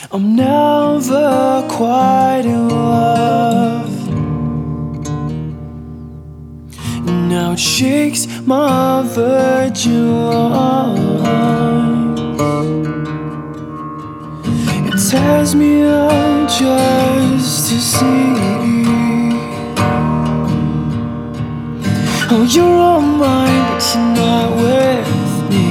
I'm never quite in love. Now it shakes my virgin lungs. It tears me up just to see. Oh, you're all mine, but you're not with me.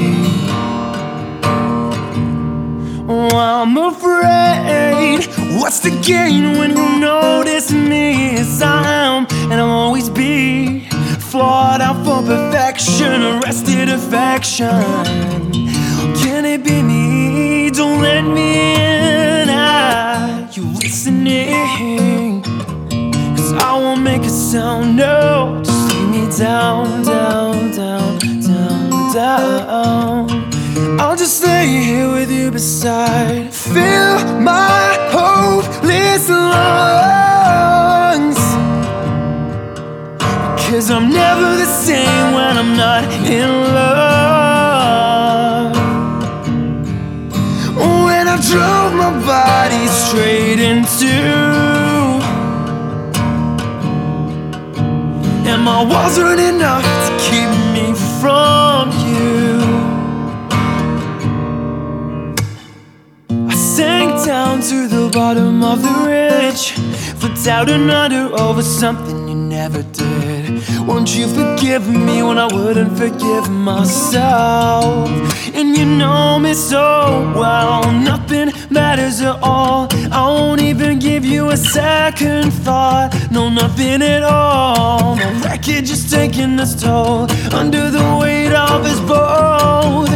Oh, I'm afraid. What's the gain when you notice me as I am, and I'll always be flawed out for perfection, arrested affection. Can it be me? Don't let me in. Are you listening? 'Cause I won't make a sound, no. Just leave me down, down, down, down, down. I'll just lay here with you beside. Fill my hopeless lungs, 'cause I'm never the same when I'm not in love. When I drove my body straight into, and my walls weren't enough to keep me from you. I sank down to the bottom of the ridge, flipped out and under over something you never did. Won't you forgive me when I wouldn't forgive myself? And you know me so well, nothing matters at all. I won't even give you a second thought. No, nothing at all. My wreckage is taking its toll under the weight of us both.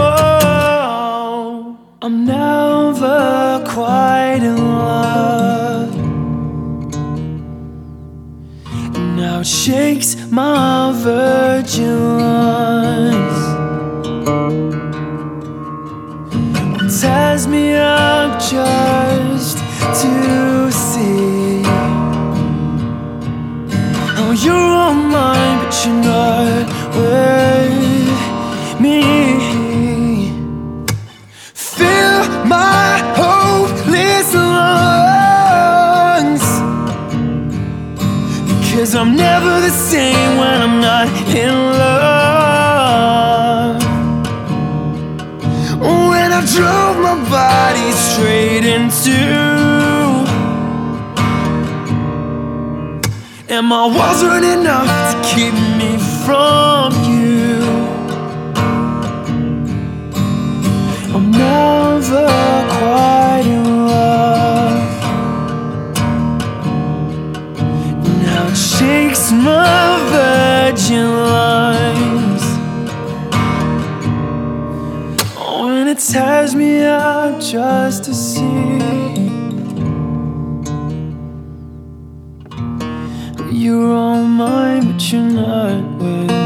Whoa, I'm never quite in love. Now it shakes my virgin lungs. It tears me up just to see. Oh, you're all mine, but you're not with me. Fill my hopeless lungs, 'cause I'm never the same when I'm not in love. When I drove my body straight into, and my walls weren't enough to keep me from you. I'm never quite in love. Now it shakes my virgin lungs. Oh, and it tears me up just to see. You're all mine, but you're not with